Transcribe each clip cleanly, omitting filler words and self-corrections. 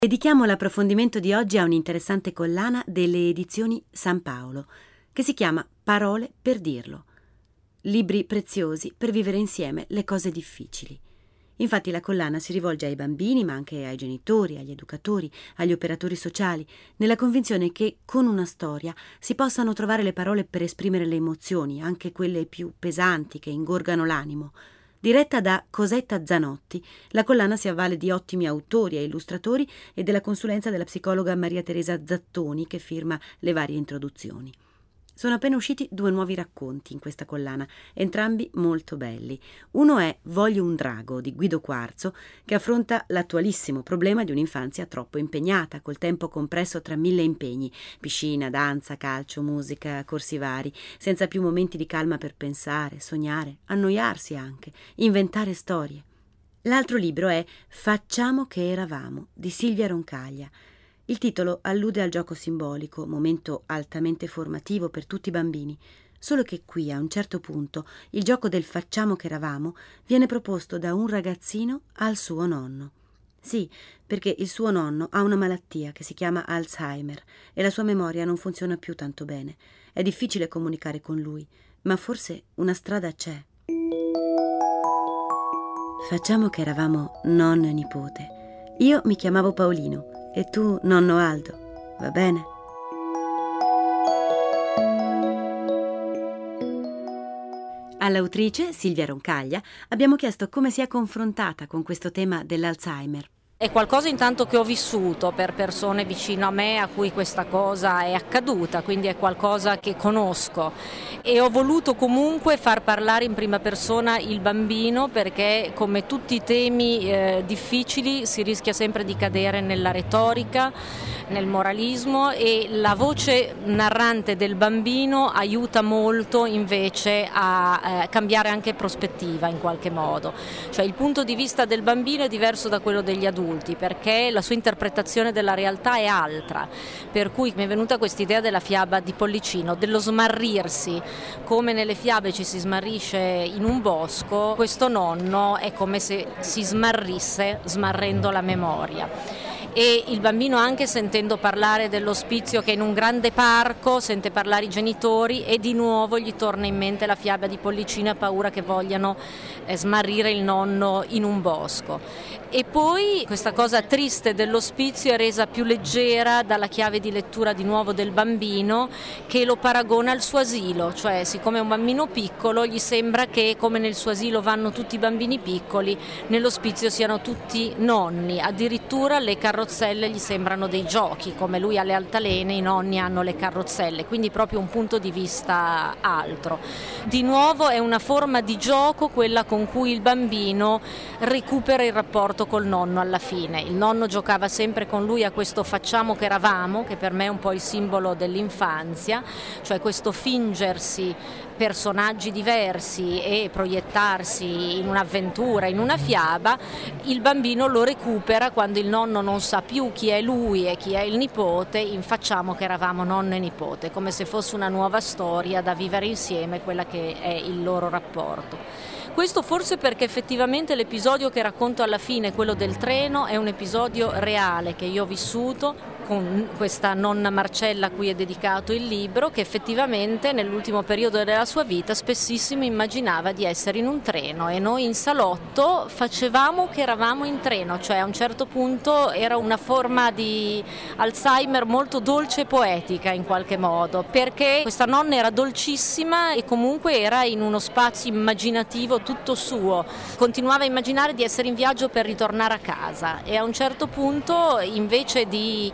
Dedichiamo l'approfondimento di oggi a un'interessante collana delle edizioni San Paolo, che si chiama Parole per dirlo. Libri preziosi per vivere insieme le cose difficili. Infatti la collana si rivolge ai bambini, ma anche ai genitori, agli educatori, agli operatori sociali, nella convinzione che con una storia si possano trovare le parole per esprimere le emozioni, anche quelle più pesanti che ingorgano l'animo. Diretta da Cosetta Zanotti, la collana si avvale di ottimi autori e illustratori e della consulenza della psicologa Maria Teresa Zattoni, che firma le varie introduzioni. Sono appena usciti 2 nuovi racconti in questa collana, entrambi molto belli. Uno è Voglio un drago di Guido Quarzo, che affronta l'attualissimo problema di un'infanzia troppo impegnata, col tempo compresso tra 1000 impegni, piscina, danza, calcio, musica, corsi vari, senza più momenti di calma per pensare, sognare, annoiarsi anche, inventare storie. L'altro libro è Facciamo che eravamo di Silvia Roncaglia. Il titolo allude al gioco simbolico, momento altamente formativo per tutti i bambini, solo che qui, a un certo punto, il gioco del facciamo che eravamo viene proposto da un ragazzino al suo nonno. Sì, perché il suo nonno ha una malattia che si chiama Alzheimer e la sua memoria non funziona più tanto bene. È difficile comunicare con lui, ma forse una strada c'è. Facciamo che eravamo nonno e nipote. Io mi chiamavo Paolino e tu nonno Aldo, va bene? All'autrice, Silvia Roncaglia, abbiamo chiesto come si è confrontata con questo tema dell'Alzheimer. È qualcosa intanto che ho vissuto per persone vicino a me a cui questa cosa è accaduta, quindi è qualcosa che conosco e ho voluto comunque far parlare in prima persona il bambino, perché come tutti i temi difficili si rischia sempre di cadere nella retorica, nel moralismo, e la voce narrante del bambino aiuta molto invece a cambiare anche prospettiva in qualche modo, cioè il punto di vista del bambino è diverso da quello degli adulti, perché la sua interpretazione della realtà è altra, per cui mi è venuta quest'idea della fiaba di Pollicino, dello smarrirsi, come nelle fiabe ci si smarrisce in un bosco, questo nonno è come se si smarrisse smarrendo la memoria. E il bambino, anche sentendo parlare dell'ospizio che è in un grande parco, sente parlare i genitori e di nuovo gli torna in mente la fiaba di Pollicino e ha paura che vogliano smarrire il nonno in un bosco. E poi questa cosa triste dell'ospizio è resa più leggera dalla chiave di lettura di nuovo del bambino, che lo paragona al suo asilo, cioè siccome è un bambino piccolo gli sembra che come nel suo asilo vanno tutti i bambini piccoli, nell'ospizio siano tutti nonni, addirittura le carrozzelle gli sembrano dei giochi, come lui ha le altalene, i nonni hanno le carrozzelle, quindi proprio un punto di vista altro. Di nuovo è una forma di gioco quella con cui il bambino recupera il rapporto col nonno alla fine. Il nonno giocava sempre con lui a questo facciamo che eravamo, che per me è un po' il simbolo dell'infanzia, cioè questo fingersi personaggi diversi e proiettarsi in un'avventura, in una fiaba. Il bambino lo recupera quando il nonno non sa più chi è lui e chi è il nipote, in facciamo che eravamo nonno e nipote, come se fosse una nuova storia da vivere insieme, quella che è il loro rapporto. Questo forse perché effettivamente l'episodio che racconto alla fine, quello del treno, è un episodio reale che io ho vissuto con questa nonna Marcella a cui è dedicato il libro, che effettivamente nell'ultimo periodo della sua vita spessissimo immaginava di essere in un treno e noi in salotto facevamo che eravamo in treno, cioè a un certo punto era una forma di Alzheimer molto dolce e poetica in qualche modo, perché questa nonna era dolcissima e comunque era in uno spazio immaginativo tutto suo, continuava a immaginare di essere in viaggio per ritornare a casa e a un certo punto, invece di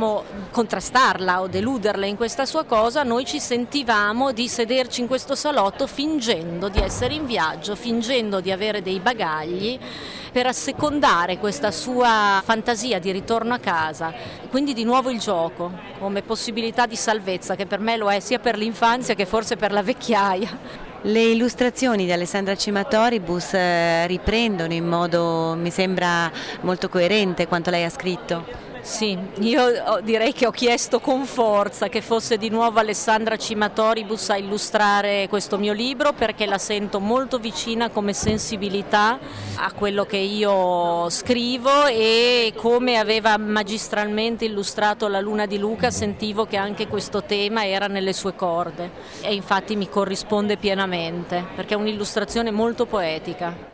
contrastarla o deluderla in questa sua cosa, noi ci sentivamo di sederci in questo salotto fingendo di essere in viaggio, fingendo di avere dei bagagli per assecondare questa sua fantasia di ritorno a casa. Quindi di nuovo il gioco come possibilità di salvezza, che per me lo è sia per l'infanzia che forse per la vecchiaia. Le illustrazioni di Alessandra Cimatoribus riprendono in modo, mi sembra, molto coerente quanto lei ha scritto. Sì, io direi che ho chiesto con forza che fosse di nuovo Alessandra Cimatoribus a illustrare questo mio libro, perché la sento molto vicina come sensibilità a quello che io scrivo, e come aveva magistralmente illustrato La Luna di Luca sentivo che anche questo tema era nelle sue corde, e infatti mi corrisponde pienamente perché è un'illustrazione molto poetica.